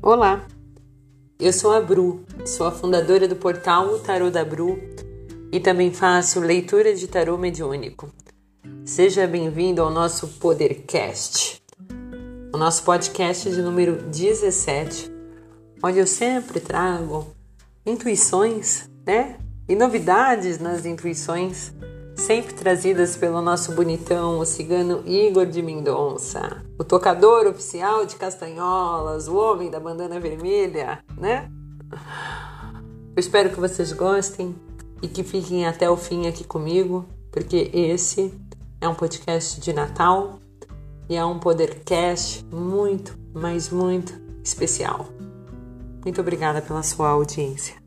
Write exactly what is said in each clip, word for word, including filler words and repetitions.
Olá, eu sou a Bru, sou a fundadora do portal O Tarô da Bru e também faço leitura de tarô mediúnico. Seja bem-vindo ao nosso Podercast, o nosso podcast de número dezessete, onde eu sempre trago intuições, né? E novidades nas intuições, sempre trazidas pelo nosso bonitão, o cigano Igor de Mendonça, o tocador oficial de castanholas, o homem da bandana vermelha, né? Eu espero que vocês gostem e que fiquem até o fim aqui comigo, porque esse é um podcast de Natal e é um Podercast muito, mas muito especial. Muito obrigada pela sua audiência.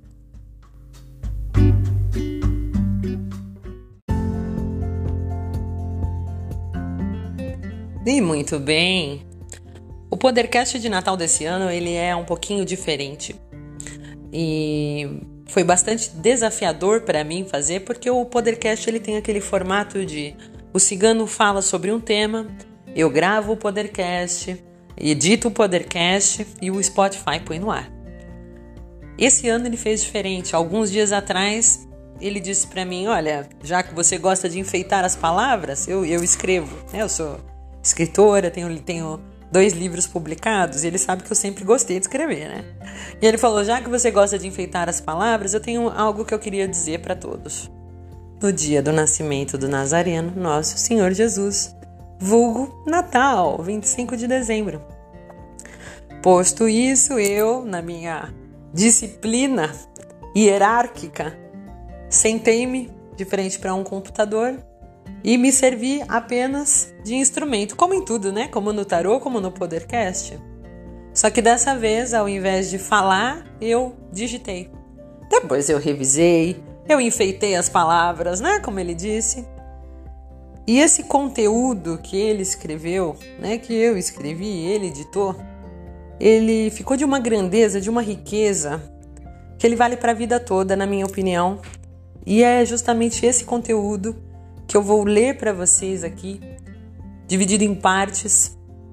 E muito bem, o Podercast de Natal desse ano ele é um pouquinho diferente e foi bastante desafiador para mim fazer, porque o Podercast ele tem aquele formato de o cigano fala sobre um tema, eu gravo o Podercast, edito o Podercast e o Spotify põe no ar. Esse ano ele fez diferente. Alguns dias atrás ele disse para mim, olha, já que você gosta de enfeitar as palavras, eu, eu escrevo, né? Eu sou escritora, tenho, tenho dois livros publicados, e ele sabe que eu sempre gostei de escrever, né? E ele falou, já que você gosta de enfeitar as palavras, eu tenho algo que eu queria dizer para todos. No dia do nascimento do Nazareno, nosso Senhor Jesus, vulgo Natal, vinte e cinco de dezembro. Posto isso, eu, na minha disciplina hierárquica, sentei-me de frente para um computador e me servi apenas de instrumento, como em tudo, né? Como no tarô, como no Podercast. Só que dessa vez, ao invés de falar, eu digitei. Depois eu revisei, eu enfeitei as palavras, né? Como ele disse. E esse conteúdo que ele escreveu, né? Que eu escrevi, ele editou, ele ficou de uma grandeza, de uma riqueza, que ele vale para a vida toda, na minha opinião. E é justamente esse conteúdo que eu vou ler para vocês aqui, dividido em partes,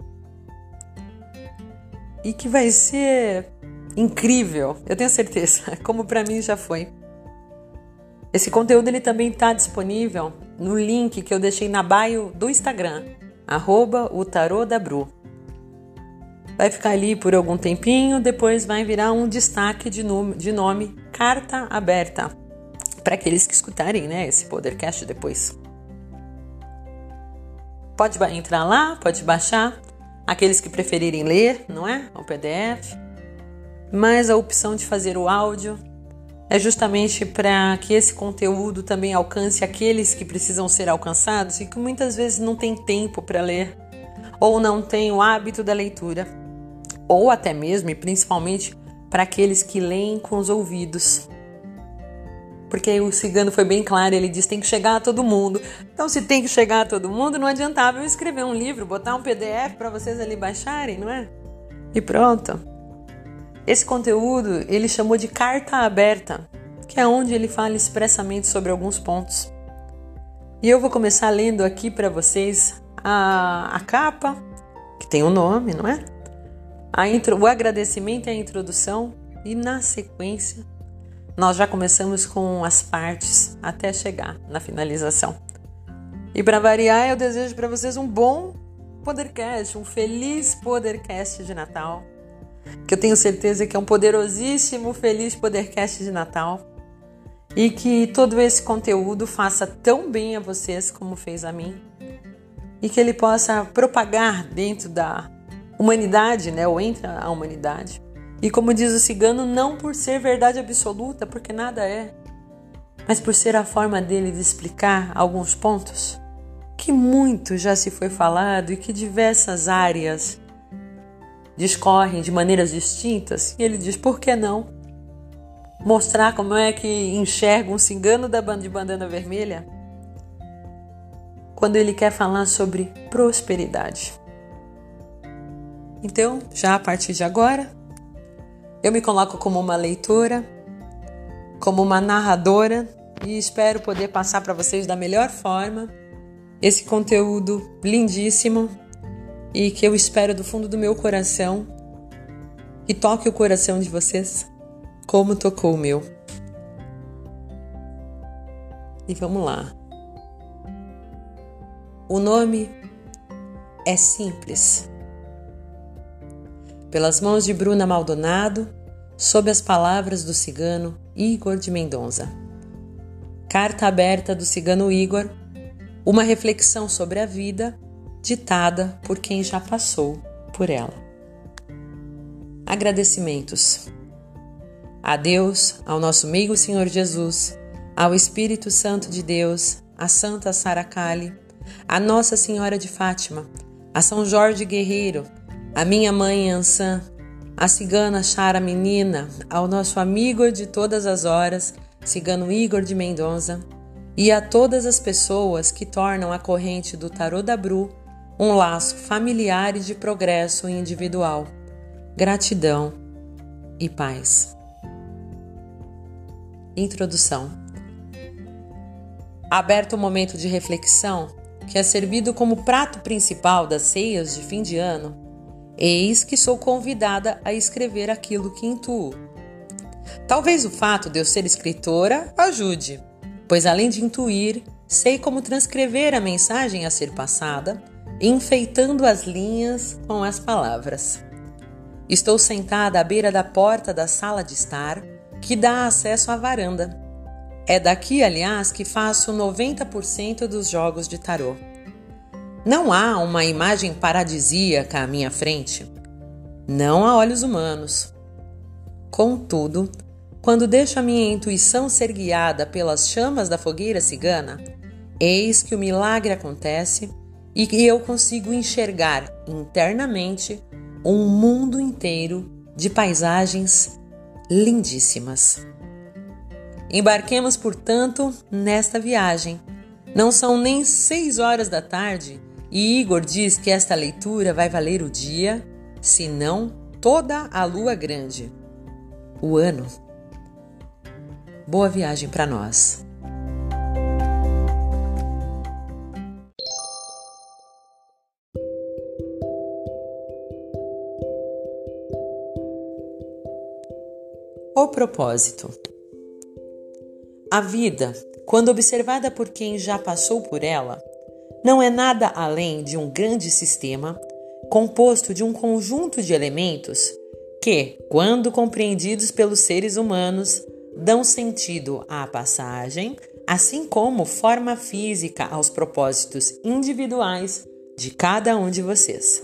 e que vai ser incrível, eu tenho certeza, como para mim já foi. Esse conteúdo ele também está disponível no link que eu deixei na bio do Instagram, arroba o tarô da Bru. Vai ficar ali por algum tempinho, depois vai virar um destaque de nome, de nome Carta Aberta, para aqueles que escutarem, né, esse Podercast depois. Pode entrar lá, pode baixar, aqueles que preferirem ler, não é? O P D F. Mas a opção de fazer o áudio é justamente para que esse conteúdo também alcance aqueles que precisam ser alcançados e que muitas vezes não tem tempo para ler, ou não tem o hábito da leitura, ou até mesmo e principalmente para aqueles que leem com os ouvidos. Porque o cigano foi bem claro, ele disse que tem que chegar a todo mundo. Então, se tem que chegar a todo mundo, não adiantava eu escrever um livro, botar um P D F para vocês ali baixarem, não é? E pronto. Esse conteúdo, ele chamou de Carta Aberta, que é onde ele fala expressamente sobre alguns pontos. E eu vou começar lendo aqui para vocês a, a capa, que tem um nome, não é? A intro, o agradecimento e a introdução, e na sequência nós já começamos com as partes até chegar na finalização. E para variar, eu desejo para vocês um bom Podercast, um feliz Podercast de Natal, que eu tenho certeza que é um poderosíssimo, feliz Podercast de Natal, e que todo esse conteúdo faça tão bem a vocês como fez a mim, e que ele possa propagar dentro da humanidade, né, ou entre a humanidade. E como diz o cigano, não por ser verdade absoluta, porque nada é, mas por ser a forma dele de explicar alguns pontos que muito já se foi falado e que diversas áreas discorrem de maneiras distintas. E ele diz, por que não mostrar como é que enxerga um cigano da banda de bandana vermelha quando ele quer falar sobre prosperidade. Então, já a partir de agora, eu me coloco como uma leitora, como uma narradora, e espero poder passar para vocês da melhor forma esse conteúdo lindíssimo e que eu espero do fundo do meu coração que toque o coração de vocês, como tocou o meu. E vamos lá. O nome é simples. Pelas mãos de Bruna Maldonado, sob as palavras do cigano Igor de Mendonça. Carta aberta do cigano Igor, uma reflexão sobre a vida, ditada por quem já passou por ela. Agradecimentos. A Deus, ao nosso meigo Senhor Jesus, ao Espírito Santo de Deus, a Santa Sara Kali, a Nossa Senhora de Fátima, a São Jorge Guerreiro, a minha mãe Ançã, a cigana Chara Menina, ao nosso amigo de todas as horas, cigano Igor de Mendonça, e a todas as pessoas que tornam a corrente do Tarô da Bru um laço familiar e de progresso individual. Gratidão e paz. Introdução. Aberto o momento de reflexão, que é servido como prato principal das ceias de fim de ano, eis que sou convidada a escrever aquilo que intuo. Talvez o fato de eu ser escritora ajude, pois além de intuir, sei como transcrever a mensagem a ser passada, enfeitando as linhas com as palavras. Estou sentada à beira da porta da sala de estar, que dá acesso à varanda. É daqui, aliás, que faço noventa por cento dos jogos de tarô. Não há uma imagem paradisíaca à minha frente, não a olhos humanos. Contudo, quando deixo a minha intuição ser guiada pelas chamas da fogueira cigana, eis que o milagre acontece e que eu consigo enxergar internamente um mundo inteiro de paisagens lindíssimas. Embarquemos, portanto, nesta viagem. Não são nem seis horas da tarde e Igor diz que esta leitura vai valer o dia, se não toda a lua grande, o ano. Boa viagem para nós. O propósito. A vida, quando observada por quem já passou por ela, não é nada além de um grande sistema composto de um conjunto de elementos que, quando compreendidos pelos seres humanos, dão sentido à passagem, assim como forma física aos propósitos individuais de cada um de vocês.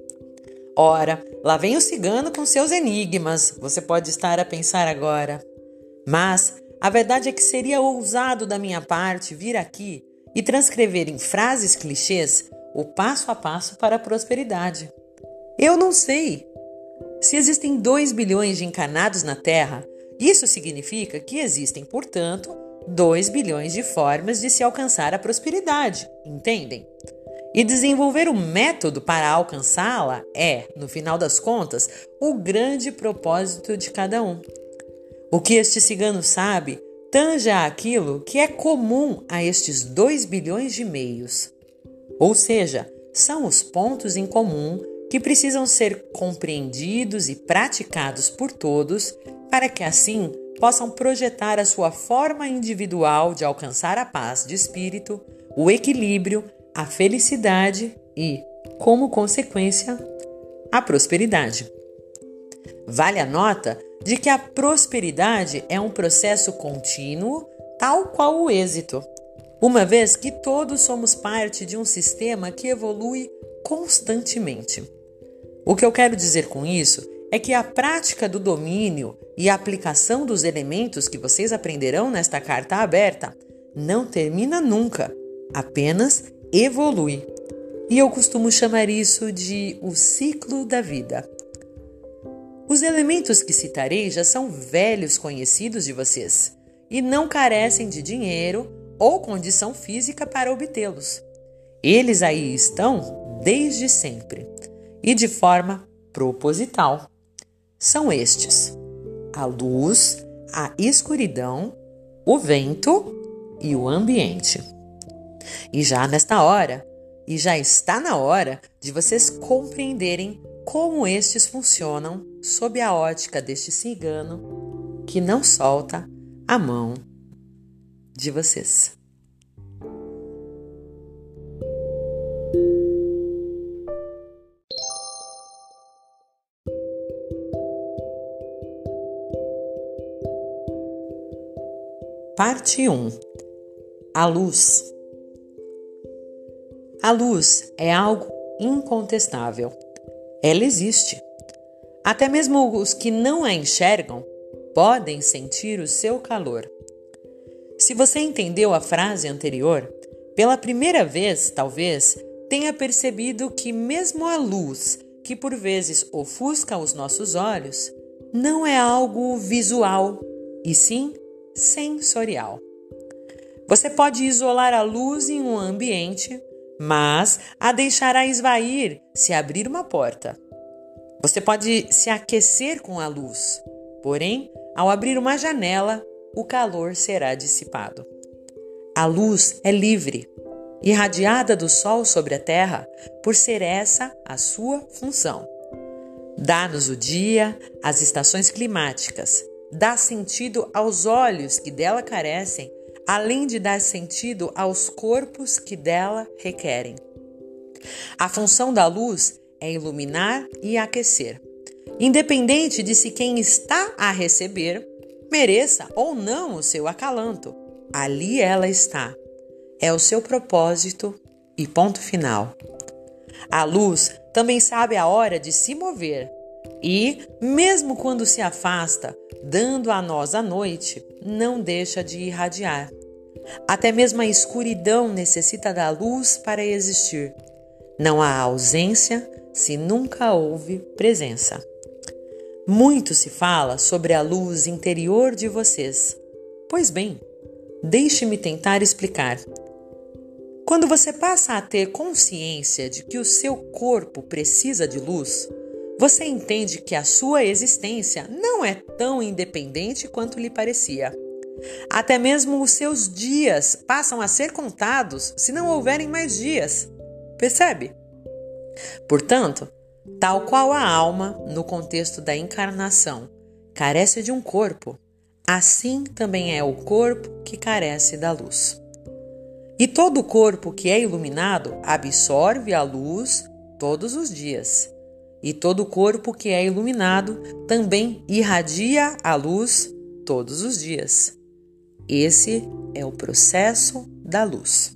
Ora, lá vem o cigano com seus enigmas, você pode estar a pensar agora. Mas a verdade é que seria ousado da minha parte vir aqui e transcrever em frases clichês o passo a passo para a prosperidade. Eu não sei. Se existem dois bilhões de encarnados na Terra, isso significa que existem, portanto, dois bilhões de formas de se alcançar a prosperidade, entendem? E desenvolver um método para alcançá-la é, no final das contas, o grande propósito de cada um. O que este cigano sabe tange aquilo que é comum a estes dois bilhões de meios. Ou seja, são os pontos em comum que precisam ser compreendidos e praticados por todos para que assim possam projetar a sua forma individual de alcançar a paz de espírito, o equilíbrio, a felicidade e, como consequência, a prosperidade. Vale a nota de que a prosperidade é um processo contínuo, tal qual o êxito, uma vez que todos somos parte de um sistema que evolui constantemente. O que eu quero dizer com isso é que a prática do domínio e a aplicação dos elementos que vocês aprenderão nesta carta aberta não termina nunca, apenas evolui. E eu costumo chamar isso de o ciclo da vida. Os elementos que citarei já são velhos conhecidos de vocês e não carecem de dinheiro ou condição física para obtê-los. Eles aí estão desde sempre e de forma proposital. São estes: a luz, a escuridão, o vento e o ambiente. E já nesta hora, E já está na hora de vocês compreenderem como estes funcionam sob a ótica deste cigano que não solta a mão de vocês. Parte um. A luz. A luz é algo incontestável. Ela existe. Até mesmo os que não a enxergam podem sentir o seu calor. Se você entendeu a frase anterior, pela primeira vez, talvez, tenha percebido que mesmo a luz, que por vezes ofusca os nossos olhos, não é algo visual, e sim sensorial. Você pode isolar a luz em um ambiente, mas a deixará esvair se abrir uma porta. Você pode se aquecer com a luz, porém, ao abrir uma janela, o calor será dissipado. A luz é livre, irradiada do sol sobre a terra, por ser essa a sua função. Dá-nos o dia, as estações climáticas, dá sentido aos olhos que dela carecem, além de dar sentido aos corpos que dela requerem. A função da luz é iluminar e aquecer, independente de se quem está a receber mereça ou não o seu acalanto. Ali ela está. É o seu propósito e ponto final. A luz também sabe a hora de se mover e, mesmo quando se afasta, dando a nós a noite, não deixa de irradiar. Até mesmo a escuridão necessita da luz para existir. Não há ausência se nunca houve presença. Muito se fala sobre a luz interior de vocês. Pois bem, deixe-me tentar explicar. Quando você passa a ter consciência de que o seu corpo precisa de luz, você entende que a sua existência não é tão independente quanto lhe parecia. Até mesmo os seus dias passam a ser contados se não houverem mais dias. Percebe? Portanto, tal qual a alma, no contexto da encarnação, carece de um corpo, assim também é o corpo que carece da luz. E todo corpo que é iluminado absorve a luz todos os dias. E todo corpo que é iluminado também irradia a luz todos os dias. Esse é o processo da luz.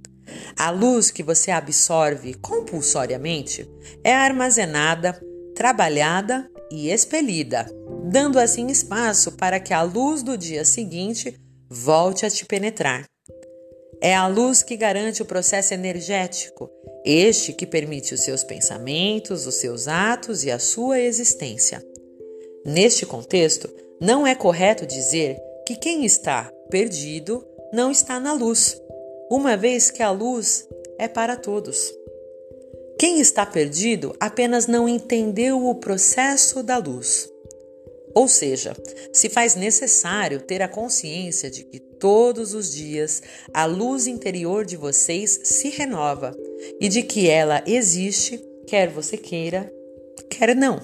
A luz que você absorve compulsoriamente é armazenada, trabalhada e expelida, dando assim espaço para que a luz do dia seguinte volte a te penetrar. É a luz que garante o processo energético, este que permite os seus pensamentos, os seus atos e a sua existência. Neste contexto, não é correto dizer que quem está perdido não está na luz, uma vez que a luz é para todos. Quem está perdido apenas não entendeu o processo da luz. Ou seja, se faz necessário ter a consciência de que todos os dias a luz interior de vocês se renova e de que ela existe, quer você queira, quer não.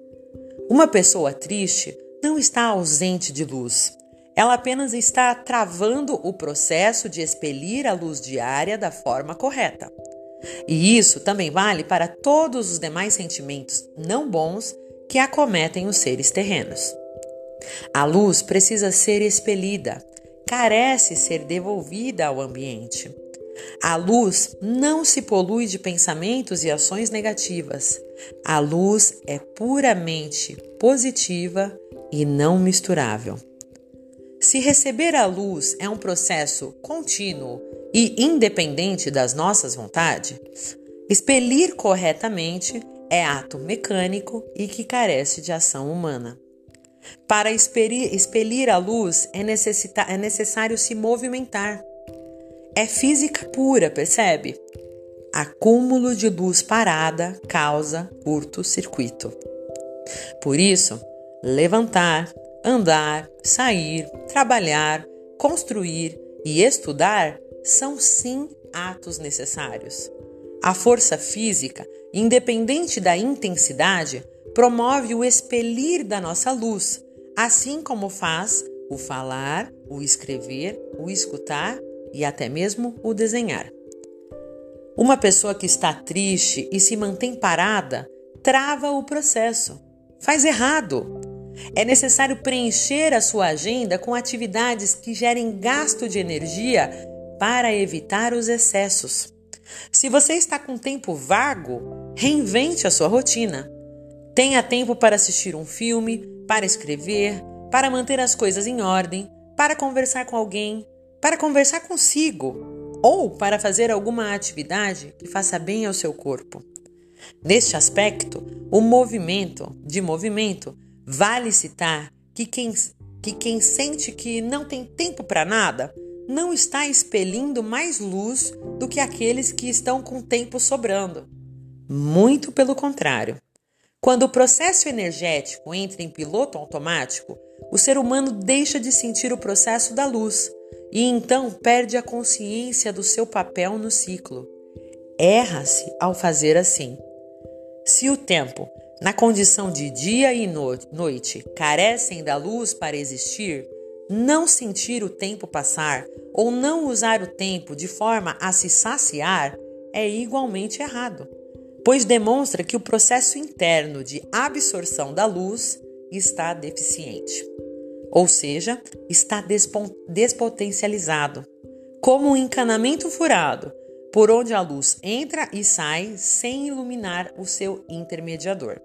Uma pessoa triste não está ausente de luz. Ela apenas está travando o processo de expelir a luz diária da forma correta. E isso também vale para todos os demais sentimentos não bons que acometem os seres terrenos. A luz precisa ser expelida, carece ser devolvida ao ambiente. A luz não se polui de pensamentos e ações negativas. A luz é puramente positiva e não misturável. Se receber a luz é um processo contínuo e independente das nossas vontades, expelir corretamente é ato mecânico e que carece de ação humana. Para expelir, expelir a luz é, necessita, é necessário se movimentar. É física pura, percebe? Acúmulo de luz parada causa curto-circuito. Por isso, levantar, andar, sair, trabalhar, construir e estudar são sim atos necessários. A força física, independente da intensidade, promove o expelir da nossa luz, assim como faz o falar, o escrever, o escutar e até mesmo o desenhar. Uma pessoa que está triste e se mantém parada trava o processo. Faz errado. É necessário preencher a sua agenda com atividades que gerem gasto de energia para evitar os excessos. Se você está com tempo vago, reinvente a sua rotina. Tenha tempo para assistir um filme, para escrever, para manter as coisas em ordem, para conversar com alguém, para conversar consigo ou para fazer alguma atividade que faça bem ao seu corpo. Neste aspecto, o movimento de movimento vale citar que quem, que quem sente que não tem tempo para nada não está expelindo mais luz do que aqueles que estão com tempo sobrando. Muito pelo contrário. Quando o processo energético entra em piloto automático, o ser humano deixa de sentir o processo da luz e então perde a consciência do seu papel no ciclo. Erra-se ao fazer assim. Se o tempo, na condição de dia e noite, carecem da luz para existir, não sentir o tempo passar ou não usar o tempo de forma a se saciar é igualmente errado, pois demonstra que o processo interno de absorção da luz está deficiente, ou seja, está despotencializado, como um encanamento furado, por onde a luz entra e sai sem iluminar o seu intermediador.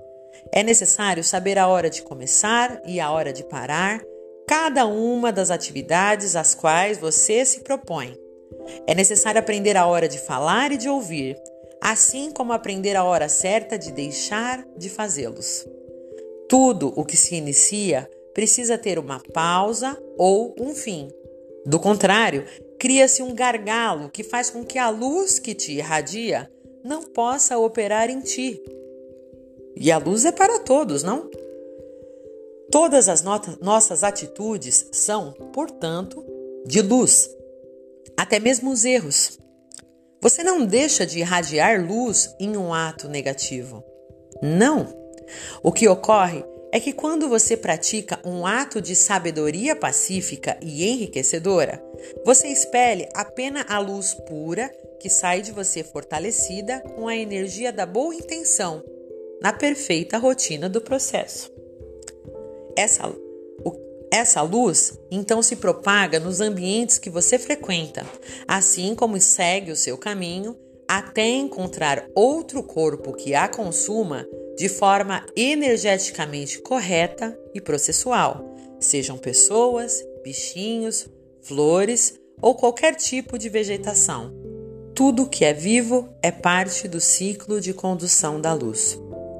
É necessário saber a hora de começar e a hora de parar cada uma das atividades às quais você se propõe. É necessário aprender a hora de falar e de ouvir, assim como aprender a hora certa de deixar de fazê-los. Tudo o que se inicia precisa ter uma pausa ou um fim. Do contrário, cria-se um gargalo que faz com que a luz que te irradia não possa operar em ti. E a luz é para todos, não? Todas as not- nossas atitudes são, portanto, de luz. Até mesmo os erros. Você não deixa de irradiar luz em um ato negativo. Não. O que ocorre é que quando você pratica um ato de sabedoria pacífica e enriquecedora, você espelhe apenas a luz pura que sai de você fortalecida com a energia da boa intenção, na perfeita rotina do processo. Essa, o, essa luz, então, se propaga nos ambientes que você frequenta, assim como segue o seu caminho até encontrar outro corpo que a consuma de forma energeticamente correta e processual, sejam pessoas, bichinhos, flores ou qualquer tipo de vegetação. Tudo que é vivo é parte do ciclo de condução da luz.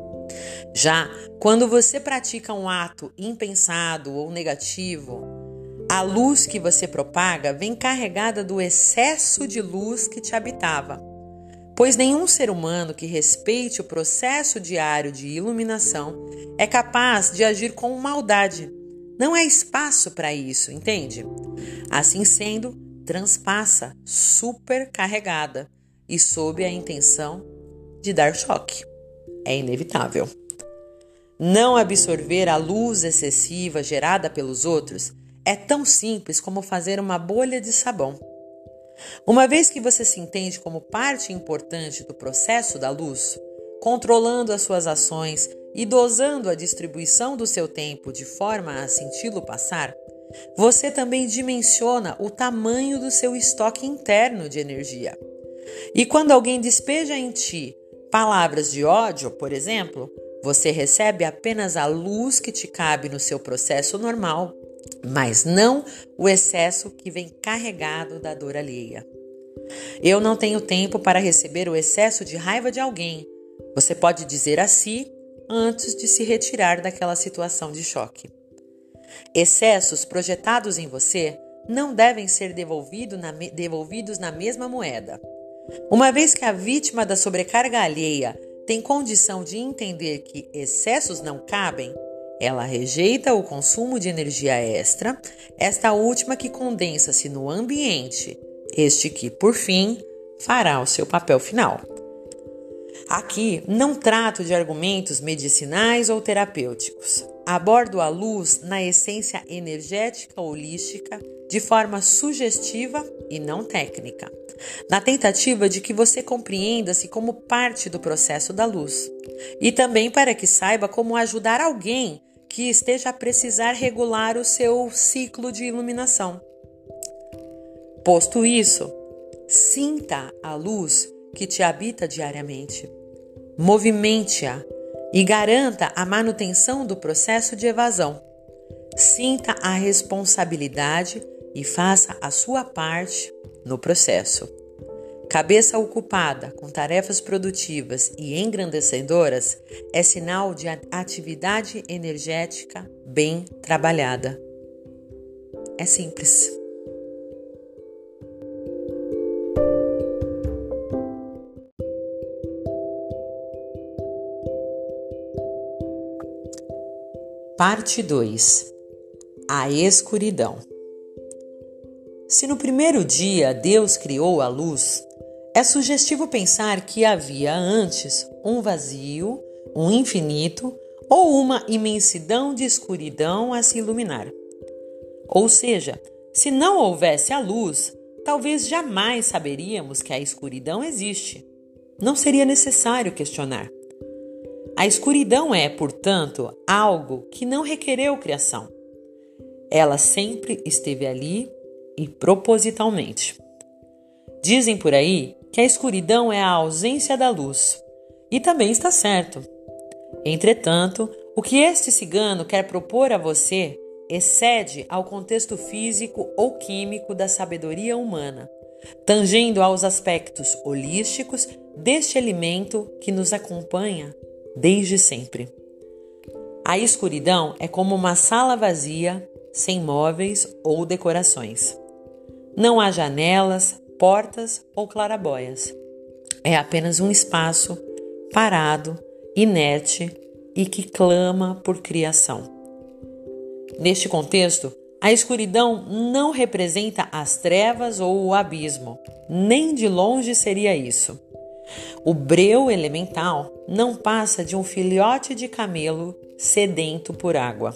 Já quando você pratica um ato impensado ou negativo, a luz que você propaga vem carregada do excesso de luz que te habitava, pois nenhum ser humano que respeite o processo diário de iluminação é capaz de agir com maldade. Não há espaço para isso, entende? Assim sendo, transpassa supercarregada e sob a intenção de dar choque. É inevitável. Não absorver a luz excessiva gerada pelos outros é tão simples como fazer uma bolha de sabão. Uma vez que você se entende como parte importante do processo da luz, controlando as suas ações e dosando a distribuição do seu tempo de forma a senti-lo passar, você também dimensiona o tamanho do seu estoque interno de energia. E quando alguém despeja em ti palavras de ódio, por exemplo, você recebe apenas a luz que te cabe no seu processo normal, mas não o excesso que vem carregado da dor alheia. Eu não tenho tempo para receber o excesso de raiva de alguém. Você pode dizer a si antes de se retirar daquela situação de choque. Excessos projetados em você não devem ser devolvido na, devolvidos na mesma moeda. Uma vez que a vítima da sobrecarga alheia tem condição de entender que excessos não cabem, ela rejeita o consumo de energia extra, esta última que condensa-se no ambiente, este que, por fim, fará o seu papel final. Aqui não trato de argumentos medicinais ou terapêuticos. Abordo a luz na essência energética holística de forma sugestiva e não técnica, na tentativa de que você compreenda-se como parte do processo da luz e também para que saiba como ajudar alguém que esteja a precisar regular o seu ciclo de iluminação. Posto isso, sinta a luz que te habita diariamente. Movimente-a e garanta a manutenção do processo de evasão. Sinta a responsabilidade e faça a sua parte no processo. Cabeça ocupada com tarefas produtivas e engrandecedoras é sinal de atividade energética bem trabalhada. É simples. Parte dois. A escuridão. Se no primeiro dia Deus criou a luz, é sugestivo pensar que havia antes um vazio, um infinito ou uma imensidão de escuridão a se iluminar. Ou seja, se não houvesse a luz, talvez jamais saberíamos que a escuridão existe. Não seria necessário questionar. A escuridão é, portanto, algo que não requereu criação. Ela sempre esteve ali e propositalmente. Dizem por aí que a escuridão é a ausência da luz, e também está certo. Entretanto, o que este cigano quer propor a você excede ao contexto físico ou químico da sabedoria humana, tangendo aos aspectos holísticos deste alimento que nos acompanha desde sempre. A escuridão é como uma sala vazia, sem móveis ou decorações. Não há janelas, portas ou clarabóias. É apenas um espaço parado, inerte e que clama por criação. Neste contexto, a escuridão não representa as trevas ou o abismo, nem de longe seria isso. O breu elemental não passa de um filhote de camelo sedento por água.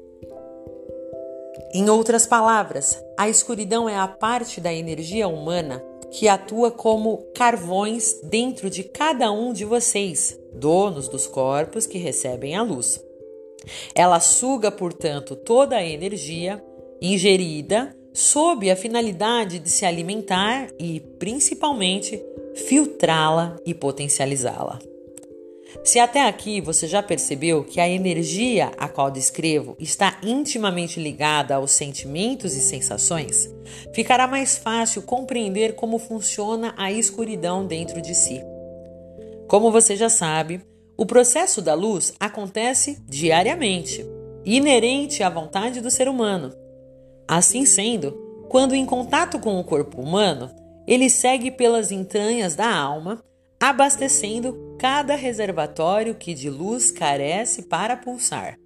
Em outras palavras, a escuridão é a parte da energia humana que atua como carvões dentro de cada um de vocês, donos dos corpos que recebem a luz. Ela suga, portanto, toda a energia ingerida sob a finalidade de se alimentar e, principalmente, filtrá-la e potencializá-la. Se até aqui você já percebeu que a energia a qual descrevo está intimamente ligada aos sentimentos e sensações, ficará mais fácil compreender como funciona a escuridão dentro de si. Como você já sabe, o processo da luz acontece diariamente, inerente à vontade do ser humano. Assim sendo, quando em contato com o corpo humano, ele segue pelas entranhas da alma, abastecendo cada reservatório que de luz carece para pulsar.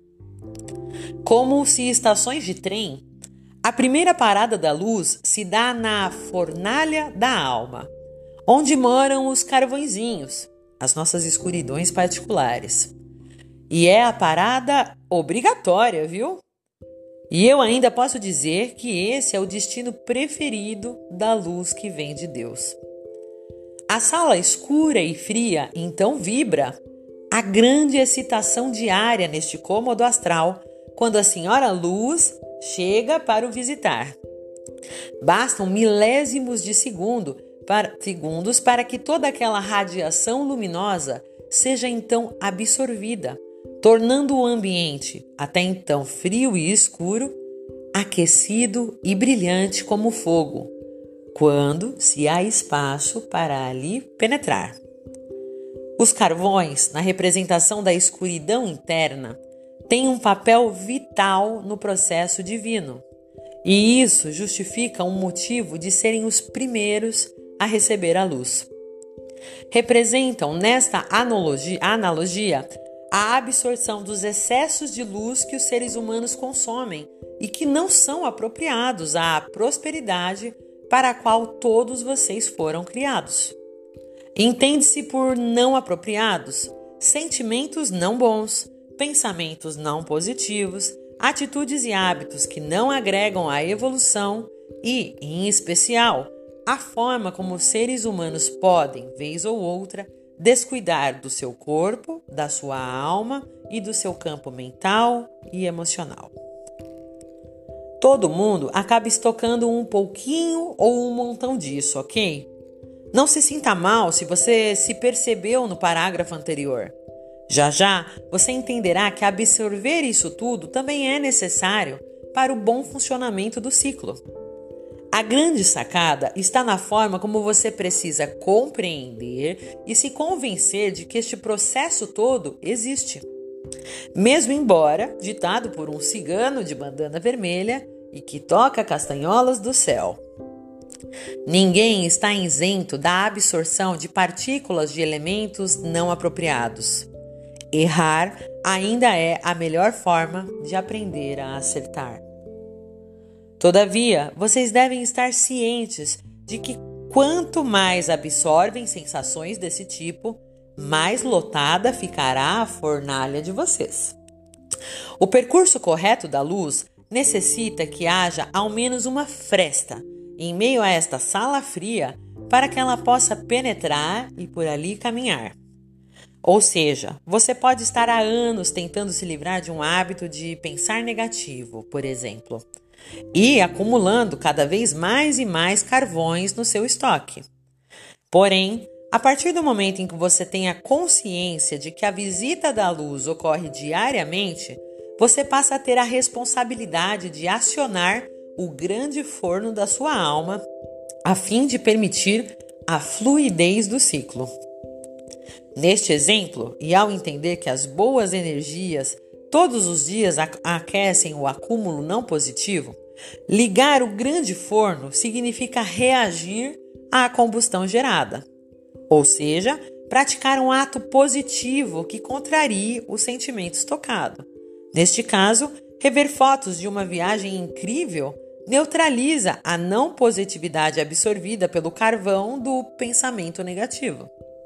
Como se estações de trem, a primeira parada da luz se dá na fornalha da alma, onde moram os carvõezinhos, as nossas escuridões particulares. E é a parada obrigatória, viu? E eu ainda posso dizer que esse é o destino preferido da luz que vem de Deus. A sala escura e fria então vibra a grande excitação diária neste cômodo astral quando a Senhora Luz chega para o visitar. Bastam milésimos de segundo para, segundos para que toda aquela radiação luminosa seja então absorvida, tornando o ambiente, até então frio e escuro, aquecido e brilhante como fogo, quando se há espaço para ali penetrar. Os carvões, na representação da escuridão interna, têm um papel vital no processo divino, e isso justifica um motivo de serem os primeiros a receber a luz. Representam, nesta analogia, analogia, a absorção dos excessos de luz que os seres humanos consomem e que não são apropriados à prosperidade para a qual todos vocês foram criados. Entende-se por não apropriados sentimentos não bons, pensamentos não positivos, atitudes e hábitos que não agregam à evolução e, em especial, a forma como os seres humanos podem, vez ou outra, descuidar do seu corpo, da sua alma e do seu campo mental e emocional. Todo mundo acaba estocando um pouquinho ou um montão disso, ok? Não se sinta mal se você se percebeu no parágrafo anterior. Já já você entenderá que absorver isso tudo também é necessário para o bom funcionamento do ciclo. A grande sacada está na forma como você precisa compreender e se convencer de que este processo todo existe. Mesmo embora ditado por um cigano de bandana vermelha e que toca castanholas do céu. Ninguém está isento da absorção de partículas de elementos não apropriados. Errar ainda é a melhor forma de aprender a acertar. Todavia, vocês devem estar cientes de que quanto mais absorvem sensações desse tipo, mais lotada ficará a fornalha de vocês. O percurso correto da luz necessita que haja ao menos uma fresta em meio a esta sala fria para que ela possa penetrar e por ali caminhar. Ou seja, você pode estar há anos tentando se livrar de um hábito de pensar negativo, por exemplo, e acumulando cada vez mais e mais carvões no seu estoque. Porém, a partir do momento em que você tem a consciência de que a visita da luz ocorre diariamente, você passa a ter a responsabilidade de acionar o grande forno da sua alma, a fim de permitir a fluidez do ciclo. Neste exemplo, e ao entender que as boas energias todos os dias aquecem o acúmulo não positivo, ligar o grande forno significa reagir à combustão gerada, ou seja, praticar um ato positivo que contrarie o sentimento estocado. Neste caso, rever fotos de uma viagem incrível neutraliza a não positividade absorvida pelo carvão do pensamento negativo.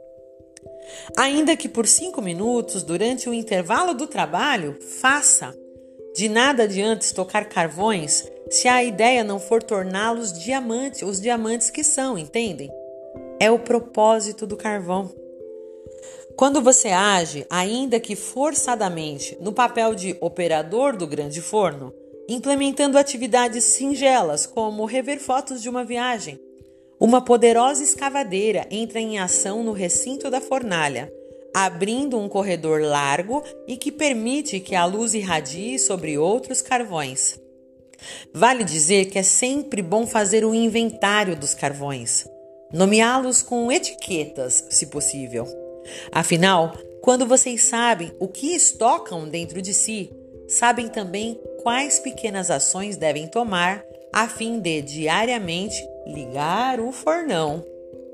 Ainda que por cinco minutos durante o intervalo do trabalho, faça. De nada adianta estocar carvões se a ideia não for torná-los diamantes, os diamantes que são, entendem? É o propósito do carvão. Quando você age, ainda que forçadamente, no papel de operador do grande forno, implementando atividades singelas como rever fotos de uma viagem, uma poderosa escavadeira entra em ação no recinto da fornalha, abrindo um corredor largo e que permite que a luz irradie sobre outros carvões. Vale dizer que é sempre bom fazer o inventário dos carvões, nomeá-los com etiquetas, se possível. Afinal, quando vocês sabem o que estocam dentro de si, sabem também quais pequenas ações devem tomar a fim de, diariamente, ligar o fornão.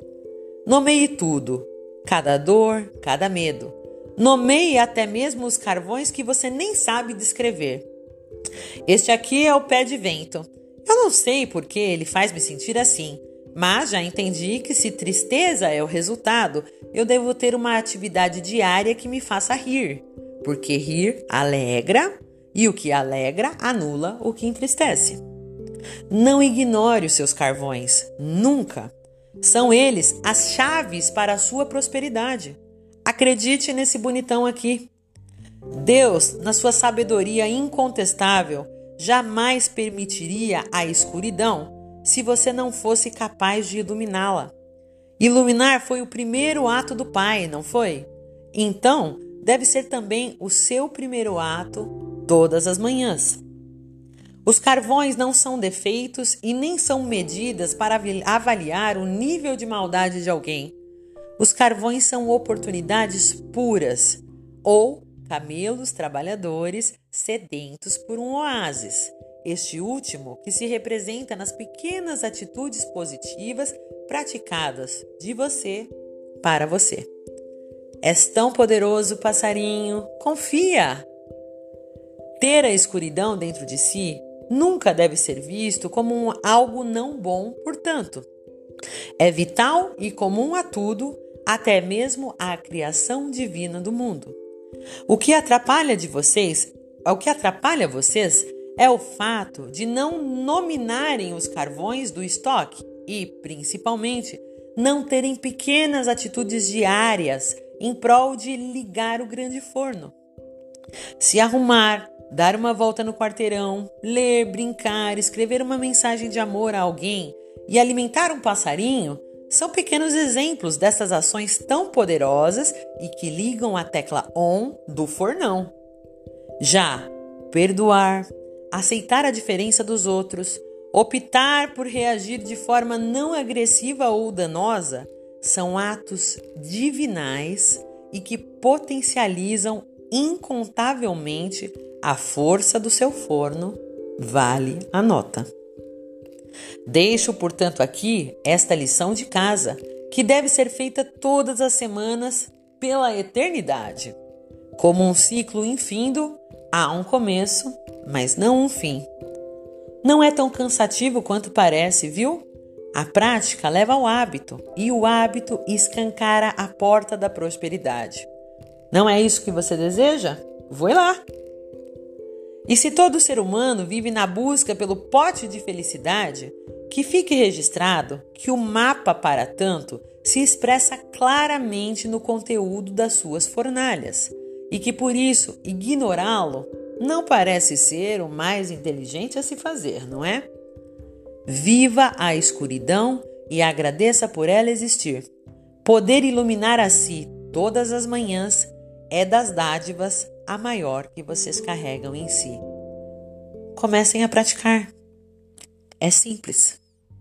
Nomeie tudo, cada dor, cada medo. Nomeie até mesmo os carvões que você nem sabe descrever. Este aqui é o pé de vento. Eu não sei por que ele faz me sentir assim, mas já entendi que se tristeza é o resultado, eu devo ter uma atividade diária que me faça rir, porque rir alegra e o que alegra anula o que entristece. Não ignore os seus carvões, nunca. São eles as chaves para a sua prosperidade. Acredite nesse bonitão aqui. Deus, na sua sabedoria incontestável, jamais permitiria a escuridão se você não fosse capaz de iluminá-la. Iluminar foi o primeiro ato do Pai, não foi? Então, deve ser também o seu primeiro ato todas as manhãs. Os carvões não são defeitos e nem são medidas para avaliar o nível de maldade de alguém. Os carvões são oportunidades puras ou camelos trabalhadores sedentos por um oásis. Este último que se representa nas pequenas atitudes positivas praticadas de você para você. És tão poderoso, passarinho, confia! Ter a escuridão dentro de si nunca deve ser visto como um algo não bom, portanto. É vital e comum a tudo até mesmo a criação divina do mundo. O que atrapalha de vocês, o que atrapalha vocês é o fato de não nominarem os carvões do estoque e, principalmente, não terem pequenas atitudes diárias em prol de ligar o grande forno. Se arrumar, dar uma volta no quarteirão, ler, brincar, escrever uma mensagem de amor a alguém e alimentar um passarinho são pequenos exemplos dessas ações tão poderosas e que ligam a tecla on do fornão. Já perdoar, aceitar a diferença dos outros, optar por reagir de forma não agressiva ou danosa são atos divinais e que potencializam incontavelmente a força do seu forno. Vale a nota. Deixo, portanto, aqui esta lição de casa, que deve ser feita todas as semanas pela eternidade. Como um ciclo infindo, há um começo, mas não um fim. Não é tão cansativo quanto parece, viu? A prática leva ao hábito, e o hábito escancara a porta da prosperidade. Não é isso que você deseja? Vai lá! E se todo ser humano vive na busca pelo pote de felicidade, que fique registrado que o mapa para tanto se expressa claramente no conteúdo das suas fornalhas e que por isso ignorá-lo não parece ser o mais inteligente a se fazer, não é? Viva a escuridão e agradeça por ela existir. Poder iluminar a si todas as manhãs é das dádivas a maior que vocês carregam em si. Comecem a praticar. É simples.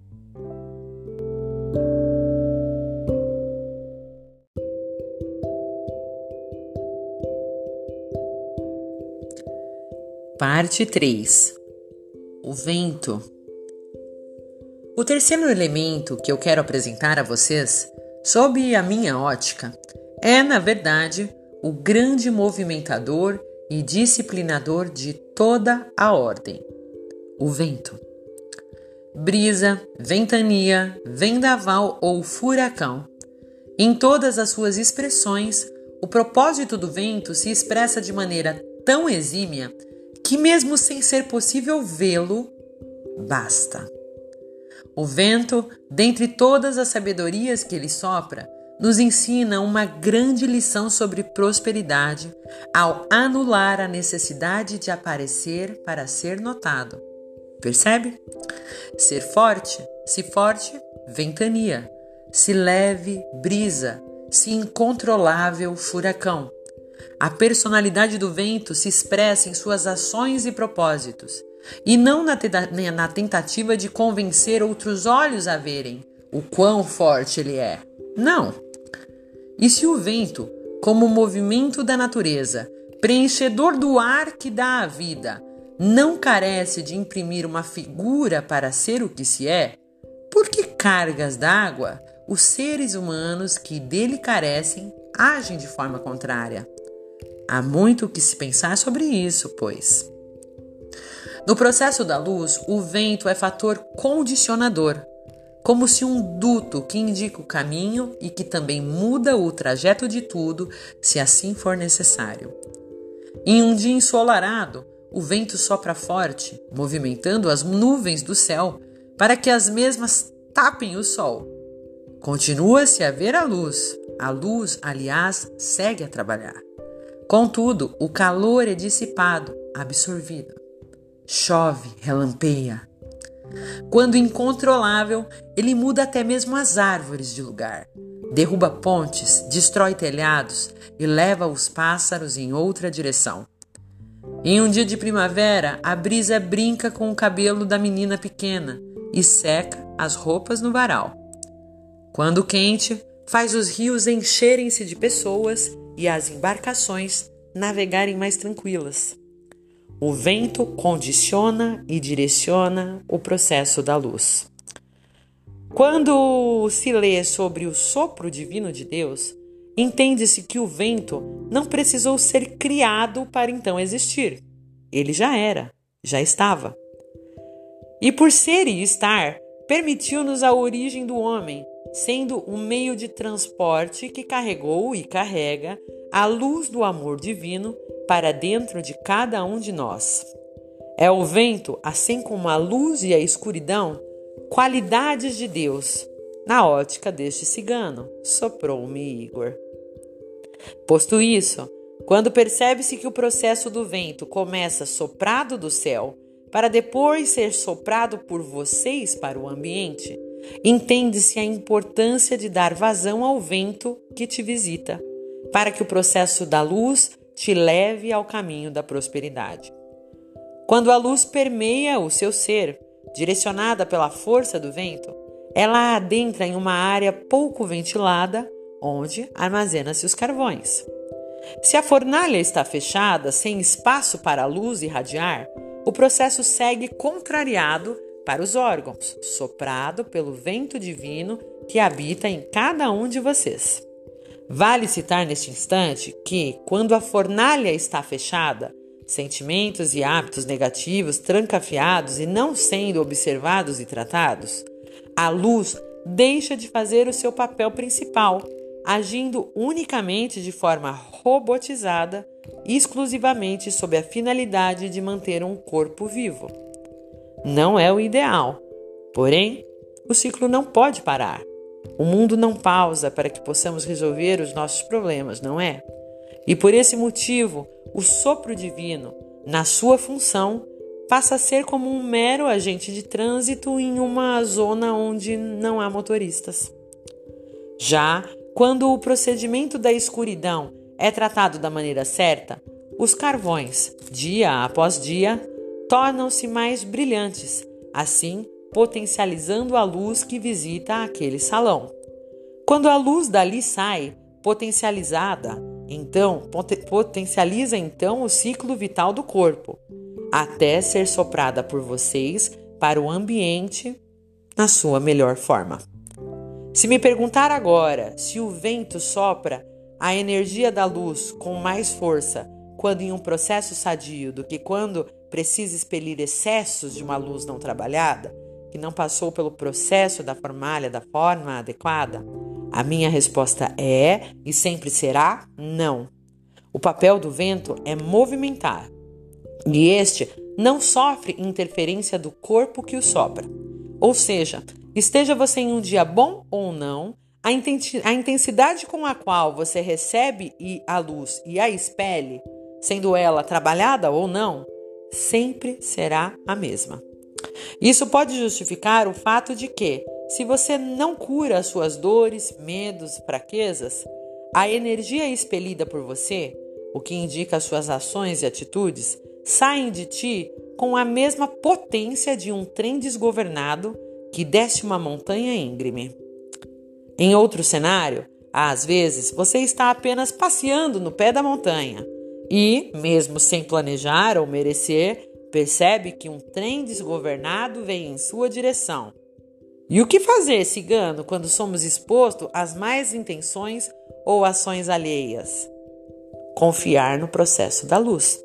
Parte três. O vento. O terceiro elemento que eu quero apresentar a vocês, sob a minha ótica, é, na verdade, o grande movimentador e disciplinador de toda a ordem: o vento. Brisa, ventania, vendaval ou furacão. Em todas as suas expressões, o propósito do vento se expressa de maneira tão exímia que, mesmo sem ser possível vê-lo, basta. O vento, dentre todas as sabedorias que ele sopra, nos ensina uma grande lição sobre prosperidade ao anular a necessidade de aparecer para ser notado. Percebe? Ser forte, se forte, ventania. Se leve, brisa. Se incontrolável, furacão. A personalidade do vento se expressa em suas ações e propósitos, e não na, na tentativa de convencer outros olhos a verem o quão forte ele é. Não! E se o vento, como movimento da natureza, preenchedor do ar que dá a vida, não carece de imprimir uma figura para ser o que se é, por que cargas d'água os seres humanos que dele carecem agem de forma contrária? Há muito o que se pensar sobre isso, pois. No processo da luz, o vento é fator condicionador, como se um duto que indica o caminho e que também muda o trajeto de tudo, se assim for necessário. Em um dia ensolarado, o vento sopra forte, movimentando as nuvens do céu para que as mesmas tapem o sol. Continua-se a ver a luz. A luz, aliás, segue a trabalhar. Contudo, o calor é dissipado, absorvido. Chove, relampeia. Quando incontrolável, ele muda até mesmo as árvores de lugar. Derruba pontes, destrói telhados e leva os pássaros em outra direção. Em um dia de primavera, a brisa brinca com o cabelo da menina pequena e seca as roupas no varal. Quando quente, faz os rios encherem-se de pessoas e as embarcações navegarem mais tranquilas. O vento condiciona e direciona o processo da luz. Quando se lê sobre o sopro divino de Deus, entende-se que o vento não precisou ser criado para então existir. Ele já era, já estava. E por ser e estar, permitiu-nos a origem do homem, sendo o meio de transporte que carregou e carrega a luz do amor divino para dentro de cada um de nós. É o vento, assim como a luz e a escuridão, qualidades de Deus, na ótica deste cigano, soprou-me Igor. Posto isso, quando percebe-se que o processo do vento começa soprado do céu, para depois ser soprado por vocês para o ambiente, entende-se a importância de dar vazão ao vento que te visita, para que o processo da luz te leve ao caminho da prosperidade. Quando a luz permeia o seu ser, direcionada pela força do vento, ela adentra em uma área pouco ventilada, onde armazena-se os carvões. Se a fornalha está fechada, sem espaço para a luz irradiar, o processo segue contrariado para os órgãos, soprado pelo vento divino que habita em cada um de vocês. Vale citar neste instante que, quando a fornalha está fechada, sentimentos e hábitos negativos trancafiados e não sendo observados e tratados, a luz deixa de fazer o seu papel principal, agindo unicamente de forma robotizada, exclusivamente sob a finalidade de manter um corpo vivo. Não é o ideal, porém, o ciclo não pode parar. O mundo não pausa para que possamos resolver os nossos problemas, não é? E por esse motivo, o sopro divino, na sua função, passa a ser como um mero agente de trânsito em uma zona onde não há motoristas. Já quando o procedimento da escuridão é tratado da maneira certa, os carvões, dia após dia, tornam-se mais brilhantes, assim potencializando a luz que visita aquele salão. Quando a luz dali sai, potencializada, então pot- potencializa então o ciclo vital do corpo, até ser soprada por vocês para o ambiente na sua melhor forma. Se me perguntar agora se o vento sopra a energia da luz com mais força quando em um processo sadio do que quando precisa expelir excessos de uma luz não trabalhada, que não passou pelo processo da fornalha da forma adequada, a minha resposta é e sempre será não. O papel do vento é movimentar, e este não sofre interferência do corpo que o sopra. Ou seja, esteja você em um dia bom ou não, a intensidade com a qual você recebe a luz e a expele, sendo ela trabalhada ou não, sempre será a mesma. Isso pode justificar o fato de que, se você não cura as suas dores, medos, fraquezas, a energia expelida por você, o que indica as suas ações e atitudes, saem de ti com a mesma potência de um trem desgovernado que desce uma montanha íngreme. Em outro cenário, às vezes você está apenas passeando no pé da montanha e, mesmo sem planejar ou merecer, percebe que um trem desgovernado vem em sua direção. E o que fazer, cigano, quando somos expostos às más intenções ou ações alheias? Confiar no processo da luz.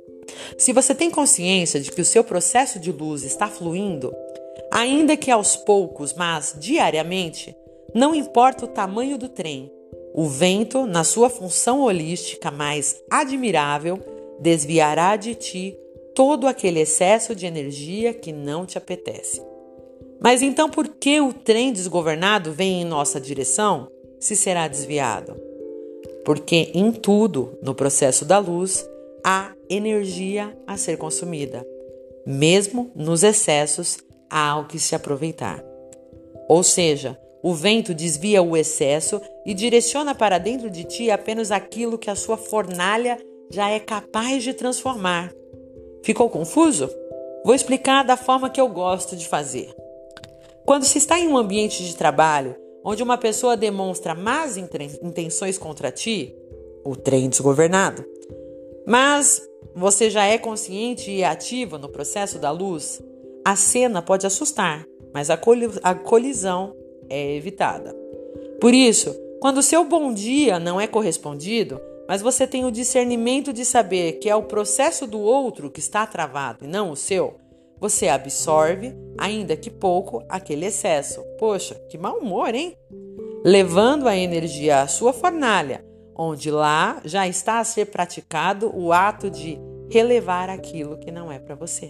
Se você tem consciência de que o seu processo de luz está fluindo, ainda que aos poucos, mas diariamente, não importa o tamanho do trem, o vento, na sua função holística mais admirável, desviará de ti todo aquele excesso de energia que não te apetece. Mas então por que o trem desgovernado vem em nossa direção, se será desviado? Porque em tudo, no processo da luz, há energia a ser consumida. Mesmo nos excessos, há o que se aproveitar. Ou seja, o vento desvia o excesso e direciona para dentro de ti apenas aquilo que a sua fornalha já é capaz de transformar. Ficou confuso? Vou explicar da forma que eu gosto de fazer. Quando se está em um ambiente de trabalho onde uma pessoa demonstra más intenções contra ti, o trem desgovernado, mas você já é consciente e ativo no processo da luz, a cena pode assustar, mas a, coli- a colisão é evitada. Por isso, quando o seu bom dia não é correspondido, mas você tem o discernimento de saber que é o processo do outro que está travado e não o seu, você absorve, ainda que pouco, aquele excesso. Poxa, que mau humor, hein? Levando a energia à sua fornalha, onde lá já está a ser praticado o ato de relevar aquilo que não é para você.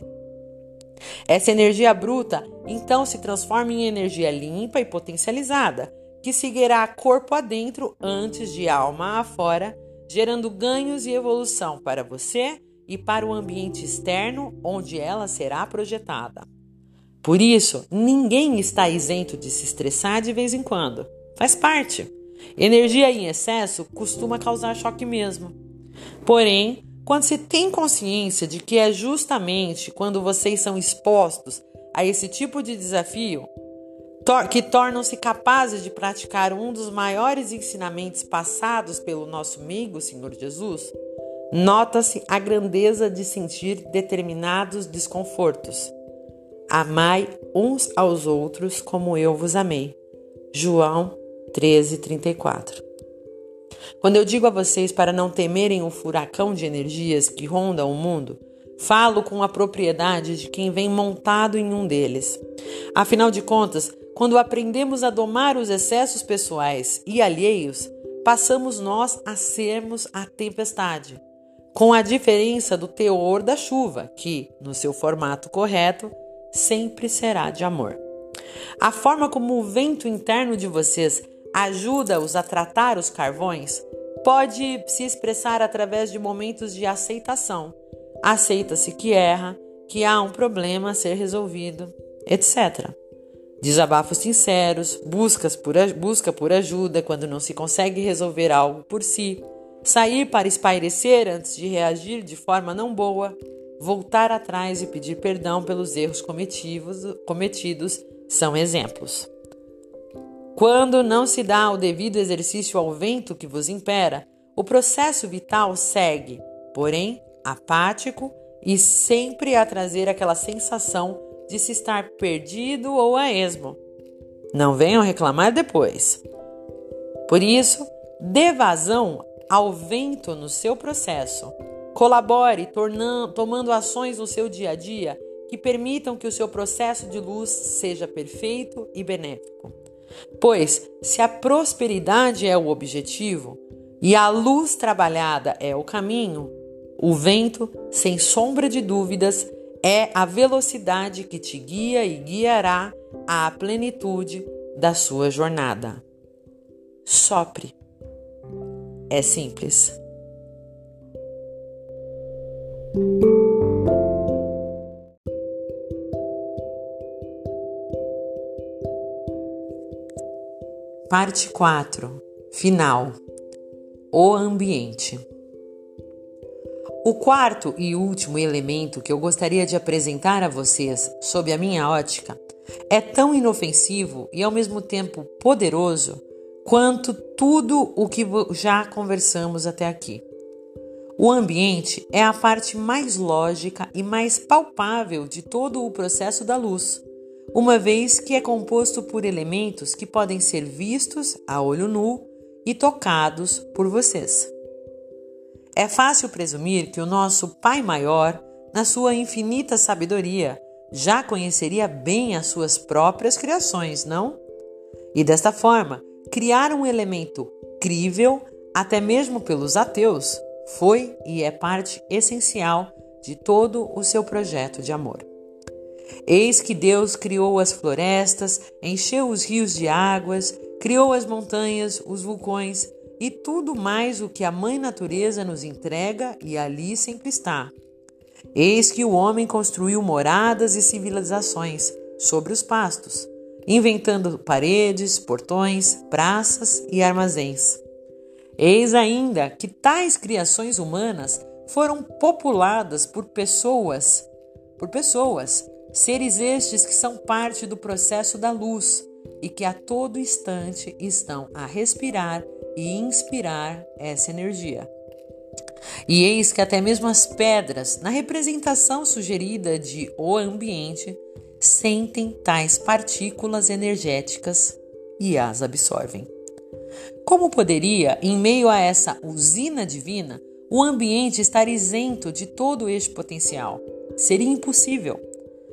Essa energia bruta, então, se transforma em energia limpa e potencializada, que seguirá corpo adentro antes de alma afora, gerando ganhos e evolução para você e para o ambiente externo onde ela será projetada. Por isso, ninguém está isento de se estressar de vez em quando. Faz parte. Energia em excesso costuma causar choque mesmo. Porém, quando se tem consciência de que é justamente quando vocês são expostos a esse tipo de desafio que tornam-se capazes de praticar um dos maiores ensinamentos passados pelo nosso amigo Senhor Jesus, nota-se a grandeza de sentir determinados desconfortos. Amai uns aos outros como eu vos amei. João treze, trinta e quatro. Quando eu digo a vocês para não temerem o furacão de energias que ronda o mundo, falo com a propriedade de quem vem montado em um deles. Afinal de contas, quando aprendemos a domar os excessos pessoais e alheios, passamos nós a sermos a tempestade, com a diferença do teor da chuva, que, no seu formato correto, sempre será de amor. A forma como o vento interno de vocês ajuda-os a tratar os carvões pode se expressar através de momentos de aceitação. Aceita-se que erra, que há um problema a ser resolvido, etcétera. Desabafos sinceros, buscas por, busca por ajuda quando não se consegue resolver algo por si, sair para espairecer antes de reagir de forma não boa, voltar atrás e pedir perdão pelos erros cometidos, cometidos são exemplos. Quando não se dá o devido exercício ao vento que vos impera, o processo vital segue, porém apático e sempre a trazer aquela sensação de se estar perdido ou a esmo. Não venham reclamar depois. Por isso, dê vazão ao vento no seu processo. Colabore tornando, tomando ações no seu dia a dia que permitam que o seu processo de luz seja perfeito e benéfico. Pois, se a prosperidade é o objetivo e a luz trabalhada é o caminho, o vento, sem sombra de dúvidas, é a velocidade que te guia e guiará à plenitude da sua jornada. Sopre. É simples. Parte quatro. Final. O ambiente. O quarto e último elemento que eu gostaria de apresentar a vocês, sob a minha ótica, é tão inofensivo e ao mesmo tempo poderoso quanto tudo o que já conversamos até aqui. O ambiente é a parte mais lógica e mais palpável de todo o processo da luz, uma vez que é composto por elementos que podem ser vistos a olho nu e tocados por vocês. É fácil presumir que o nosso Pai Maior, na sua infinita sabedoria, já conheceria bem as suas próprias criações, não? E desta forma, criar um elemento crível, até mesmo pelos ateus, foi e é parte essencial de todo o seu projeto de amor. Eis que Deus criou as florestas, encheu os rios de águas, criou as montanhas, os vulcões e tudo mais o que a Mãe Natureza nos entrega e ali sempre está. Eis que o homem construiu moradas e civilizações sobre os pastos, inventando paredes, portões, praças e armazéns. Eis ainda que tais criações humanas foram populadas por pessoas, por pessoas, seres estes que são parte do processo da luz e que a todo instante estão a respirar e inspirar essa energia. E eis que até mesmo as pedras, na representação sugerida de o ambiente, sentem tais partículas energéticas e as absorvem. Como poderia, em meio a essa usina divina, o ambiente estar isento de todo este potencial? Seria impossível.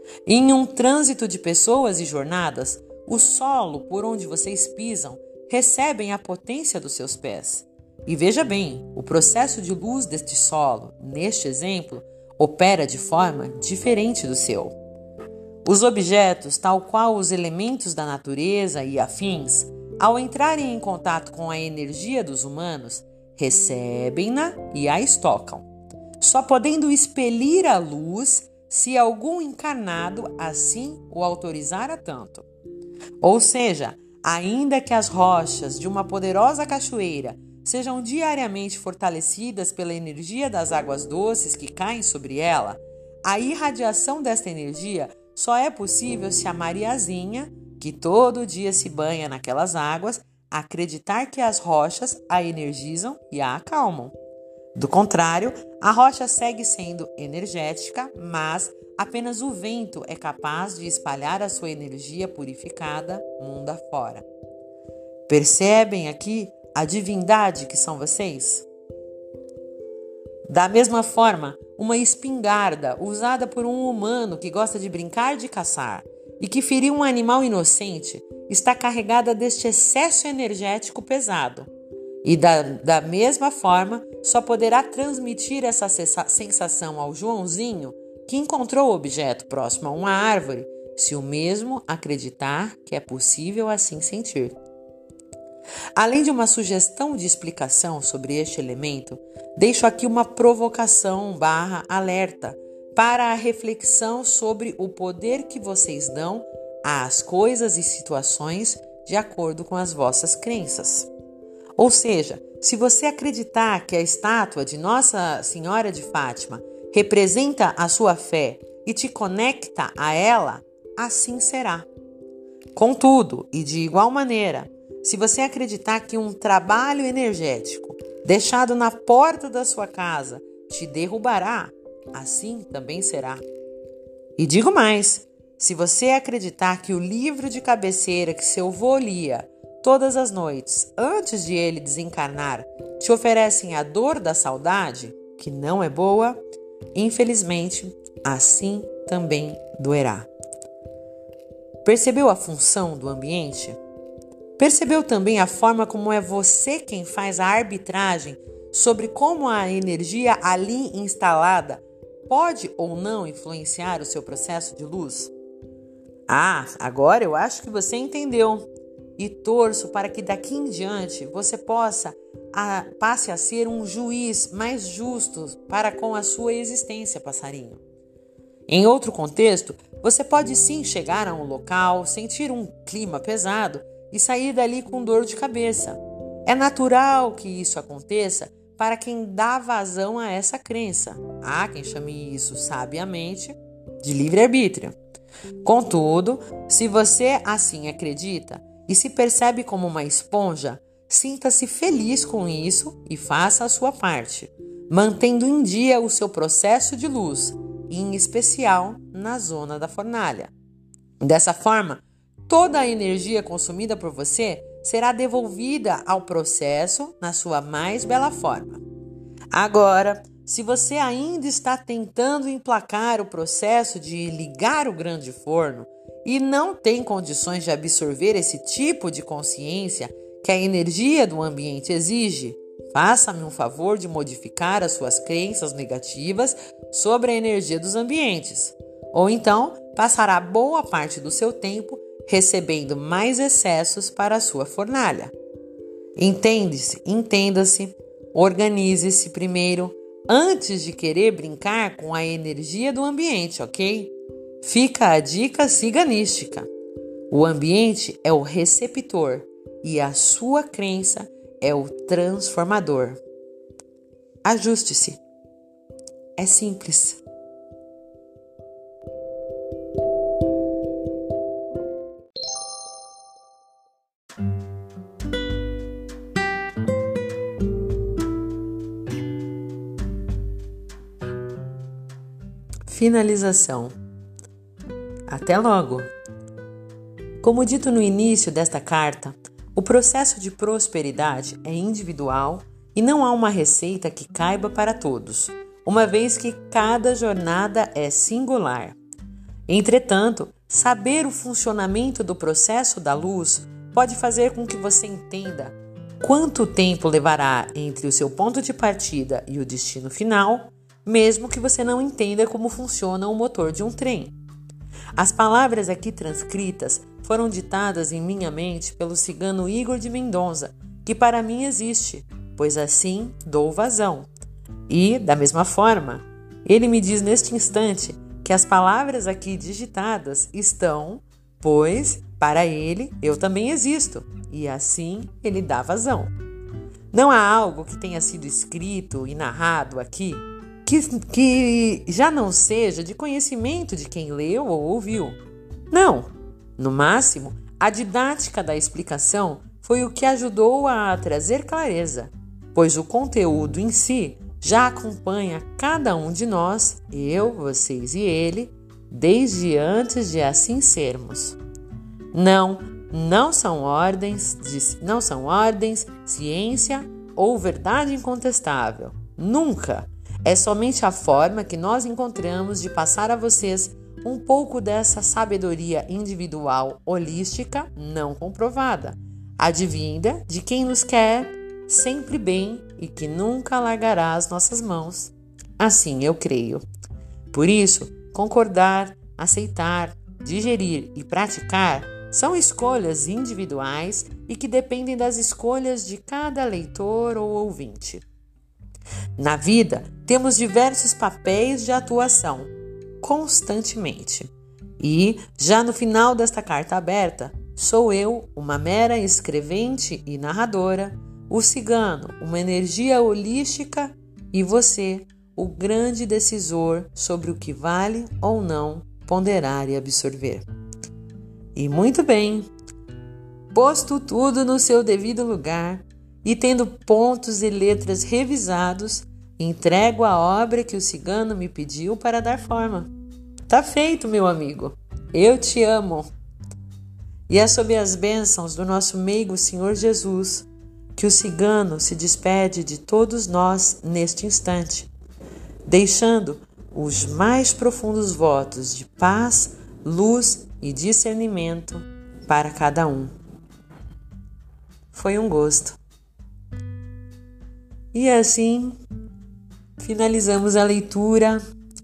Em um trânsito de pessoas e jornadas, o solo por onde vocês pisam recebem a potência dos seus pés. E veja bem, o processo de luz deste solo, neste exemplo, opera de forma diferente do seu. Os objetos, tal qual os elementos da natureza e afins, ao entrarem em contato com a energia dos humanos, recebem-na e a estocam, só podendo expelir a luz se algum encarnado assim o autorizar a tanto. Ou seja, ainda que as rochas de uma poderosa cachoeira sejam diariamente fortalecidas pela energia das águas doces que caem sobre ela, a irradiação desta energia só é possível se a Mariazinha, que todo dia se banha naquelas águas, acreditar que as rochas a energizam e a acalmam. Do contrário, a rocha segue sendo energética, mas apenas o vento é capaz de espalhar a sua energia purificada mundo afora. Percebem aqui a divindade que são vocês? Da mesma forma, uma espingarda usada por um humano que gosta de brincar de caçar e que feriu um animal inocente está carregada deste excesso energético pesado. E da, da mesma forma, só poderá transmitir essa sensação ao Joãozinho que encontrou o objeto próximo a uma árvore, se o mesmo acreditar que é possível assim sentir. Além de uma sugestão de explicação sobre este elemento, deixo aqui uma provocação barra alerta para a reflexão sobre o poder que vocês dão às coisas e situações de acordo com as vossas crenças. Ou seja, se você acreditar que a estátua de Nossa Senhora de Fátima representa a sua fé e te conecta a ela, assim será. Contudo, e de igual maneira, se você acreditar que um trabalho energético deixado na porta da sua casa te derrubará, assim também será. E digo mais, se você acreditar que o livro de cabeceira que seu avô lia todas as noites, antes de ele desencarnar, te oferecem a dor da saudade, que não é boa, infelizmente, assim também doerá. Percebeu a função do ambiente? Percebeu também a forma como é você quem faz a arbitragem sobre como a energia ali instalada pode ou não influenciar o seu processo de luz? Ah, agora eu acho que você entendeu. E torço para que daqui em diante você possa a, passe a ser um juiz mais justo para com a sua existência, passarinho. Em outro contexto, você pode sim chegar a um local, sentir um clima pesado e sair dali com dor de cabeça. É natural que isso aconteça para quem dá vazão a essa crença. Há quem chame isso sabiamente de livre-arbítrio. Contudo, se você assim acredita e se percebe como uma esponja, sinta-se feliz com isso e faça a sua parte, mantendo em dia o seu processo de luz, em especial na zona da fornalha. Dessa forma, toda a energia consumida por você será devolvida ao processo na sua mais bela forma. Agora, se você ainda está tentando emplacar o processo de ligar o grande forno e não tem condições de absorver esse tipo de consciência que a energia do ambiente exige, faça-me um favor de modificar as suas crenças negativas sobre a energia dos ambientes, ou então passará boa parte do seu tempo recebendo mais excessos para a sua fornalha. Entende-se, entenda-se, organize-se primeiro antes de querer brincar com a energia do ambiente, ok? Fica a dica ciganística. O ambiente é o receptor e a sua crença é o transformador. Ajuste-se. É simples. Finalização. Até logo! Como dito no início desta carta, o processo de prosperidade é individual e não há uma receita que caiba para todos, uma vez que cada jornada é singular. Entretanto, saber o funcionamento do processo da luz pode fazer com que você entenda quanto tempo levará entre o seu ponto de partida e o destino final, mesmo que você não entenda como funciona o motor de um trem. As palavras aqui transcritas foram ditadas em minha mente pelo cigano Igor de Mendonça, que para mim existe, pois assim dou vazão. E, da mesma forma, ele me diz neste instante que as palavras aqui digitadas estão, pois, para ele, eu também existo, e assim ele dá vazão. Não há algo que tenha sido escrito e narrado aqui que, que já não seja de conhecimento de quem leu ou ouviu. Não, no máximo, a didática da explicação foi o que ajudou a trazer clareza, pois o conteúdo em si já acompanha cada um de nós, eu, vocês e ele, desde antes de assim sermos. Não, não são ordens, de, não são ordens, ciência ou verdade incontestável. Nunca. É somente a forma que nós encontramos de passar a vocês um pouco dessa sabedoria individual holística não comprovada, advinda de quem nos quer sempre bem e que nunca largará as nossas mãos. Assim eu creio. Por isso, concordar, aceitar, digerir e praticar são escolhas individuais e que dependem das escolhas de cada leitor ou ouvinte. Na vida, temos diversos papéis de atuação, constantemente. E, já no final desta carta aberta, sou eu, uma mera escrevente e narradora, o cigano, uma energia holística, e você, o grande decisor sobre o que vale ou não ponderar e absorver. E muito bem, posto tudo no seu devido lugar e tendo pontos e letras revisados, entrego a obra que o cigano me pediu para dar forma. Tá feito, meu amigo. Eu te amo. E é sob as bênçãos do nosso meigo Senhor Jesus que o cigano se despede de todos nós neste instante, deixando os mais profundos votos de paz, luz e discernimento para cada um. Foi um gosto. E assim finalizamos a leitura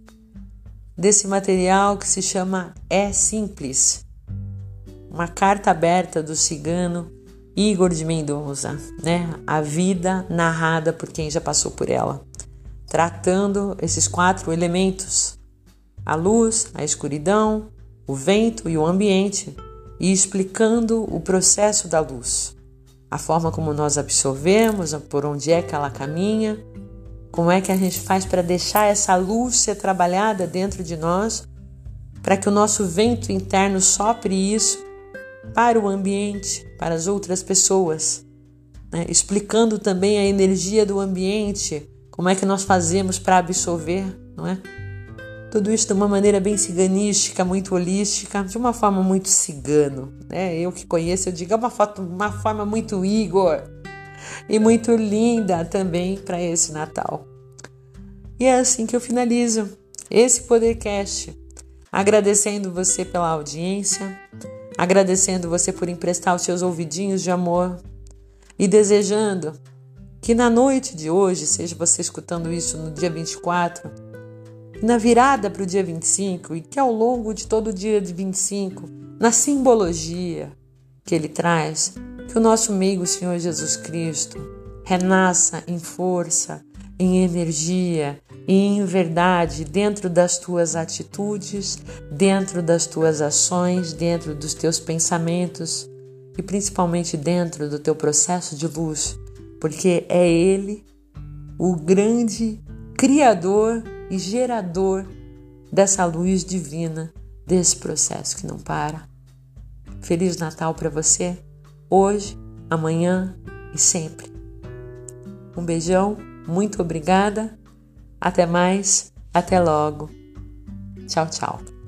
desse material que se chama É Simples, uma carta aberta do cigano Igor de Mendonça, né? A vida narrada por quem já passou por ela, tratando esses quatro elementos: a luz, a escuridão, o vento e o ambiente, e explicando o processo da luz, a forma como nós absorvemos, por onde é que ela caminha, como é que a gente faz para deixar essa luz ser trabalhada dentro de nós, para que o nosso vento interno sopre isso para o ambiente, para as outras pessoas, né? Explicando também a energia do ambiente, como é que nós fazemos para absorver, não é? Tudo isso de uma maneira bem ciganística, muito holística, de uma forma muito cigano, né? Eu que conheço, eu digo, é uma, foto, uma forma muito Igor e muito linda também para esse Natal. E é assim que eu finalizo esse podcast, agradecendo você pela audiência, agradecendo você por emprestar os seus ouvidinhos de amor e desejando que na noite de hoje, seja você escutando isso no dia vinte e quatro, na virada para o dia vinte e cinco, e que ao longo de todo o dia de vinte e cinco, na simbologia que ele traz, que o nosso meigo Senhor Jesus Cristo renasça em força, em energia e em verdade dentro das tuas atitudes, dentro das tuas ações, dentro dos teus pensamentos e principalmente dentro do teu processo de luz, porque é Ele o grande Criador e gerador dessa luz divina, desse processo que não para. Feliz Natal para você, hoje, amanhã e sempre. Um beijão, muito obrigada, até mais, até logo. Tchau, tchau.